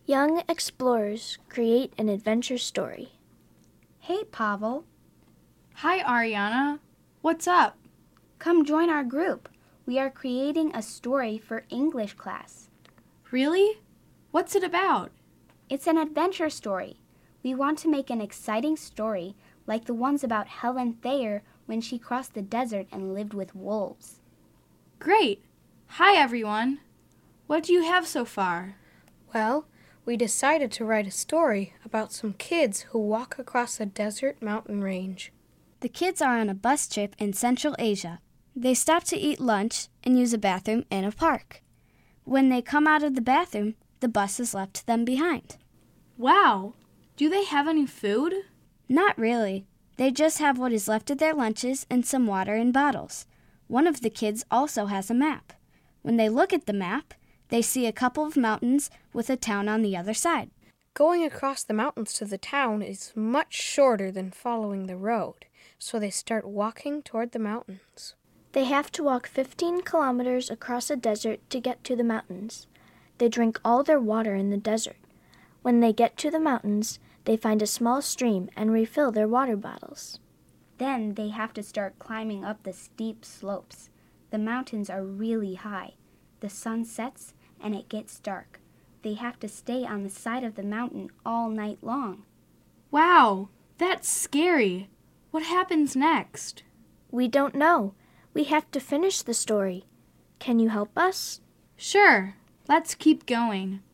Young explorers create an adventure story. Hey, Pavel. Hi, Ariana. What's up? Come join our group. We are creating a story for English class. Really? What's it about? It's an adventure story. We want to make an exciting story like the ones about Helen Thayer when she crossed the desert and lived with wolves. Great. Hi, everyone. What do you have so far? Well, we decided to write a story about some kids who walk across a desert mountain range. The kids are on a bus trip in Central Asia. They stop to eat lunch and use a bathroom in a park. When they come out of the bathroom, the bus has left them behind. Wow. Do they have any food? Not really. They just have what is left of their lunches and some water in bottles. One of the kids also has a map. When they look at the map, they see a couple of mountains with a town on the other side. Going across the mountains to the town is much shorter than following the road, so they start walking toward the mountains. They have to walk 15 kilometers across a desert to get to the mountains. They drink all their water in the desert. When they get to the mountains, they find a small stream and refill their water bottles. Then they have to start climbing up the steep slopes. The mountains are really high. The sun sets and it gets dark. They have to stay on the side of the mountain all night long. Wow, that's scary. What happens next? We don't know. We have to finish the story. Can you help us? Sure, let's keep going.